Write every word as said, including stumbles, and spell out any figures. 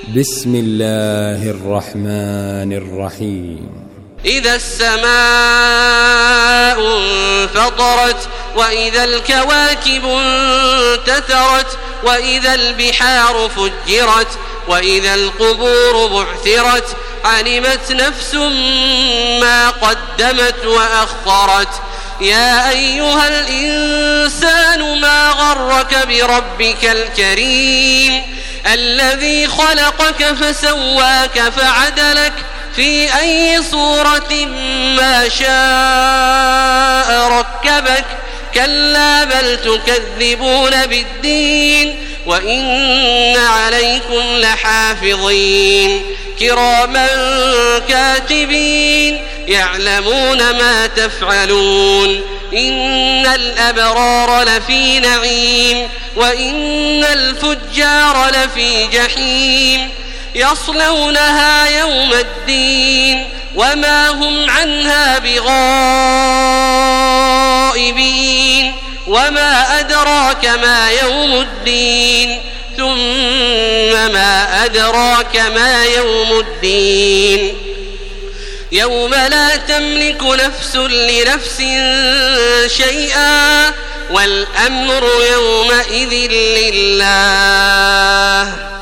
بسم الله الرحمن الرحيم. إذا السماء انفطرت وإذا الكواكب انتثرت وإذا البحار فجرت وإذا القبور بعثرت علمت نفس ما قدمت وأخرت. يا أيها الإنسان ما غرك بربك الكريم الذي خلقك فسواك فعدلك في أي صورة ما شاء ركبك. كلا بل تكذبون بالدين وإن عليكم لحافظين كراما كاتبين يعلمون ما تفعلون. إن الأبرار لفي نعيم وإن الفجار لفي جحيم يصلونها يوم الدين وما هم عنها بغائبين. وما أدراك ما يوم الدين ثم ما أدراك ما يوم الدين يوم لا تملك نفس لنفس شيئا والأمر يومئذ لله.